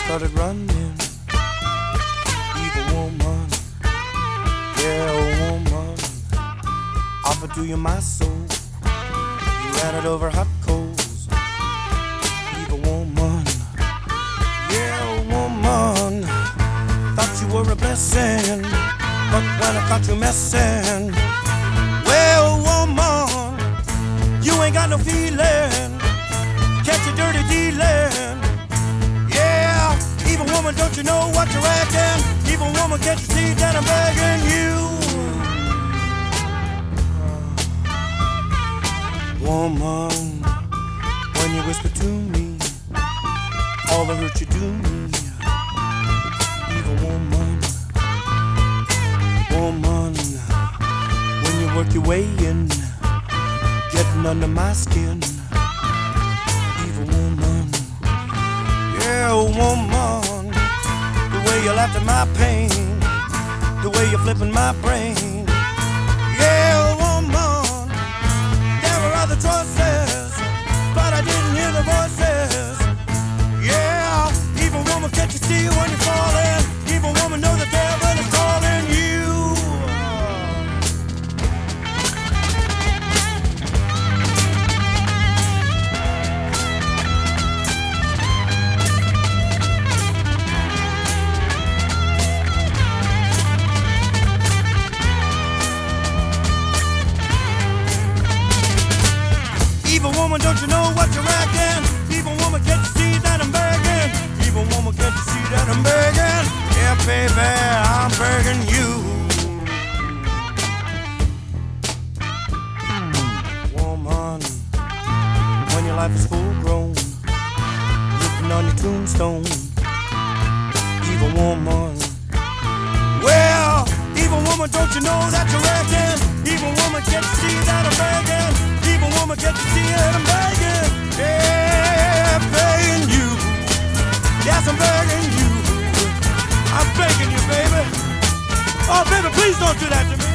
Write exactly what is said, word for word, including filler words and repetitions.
started running. Evil woman, yeah, woman, offered to you my soul. You ran it over hot coals. Evil woman, yeah, woman, thought you were a blessing, but when I caught you messing, well, woman, you ain't got no feeling. Catch you dirty dealing. Yeah, evil woman, don't you know what you're acting? Evil woman, can't you see that I'm begging you? Woman, when you whisper to me all the hurt you do me. Evil woman, woman, when you work your way in, getting under my skin. Evil woman, yeah, woman, the way you laughed at my pain, the way you're flipping my brain. Yeah, woman, there were other choices, but I didn't hear the voices. Yeah, evil woman, can't you see when you're falling? Evil woman, know the devil is calling you. Evil woman, don't you know what you're acting? Evil woman, can't you see that I'm begging? Evil woman, can't you see that I'm begging? Yeah, baby, I'm begging you. Woman, when your life is full grown, looking on your tombstone. Evil woman, well, evil woman, don't you know that you're acting? Evil woman, can't you see that I'm begging? Evil woman, can't you see it? I'm begging, yeah, begging you. Yes, I'm begging you. I'm begging you, baby. Oh, baby, please don't do that to me.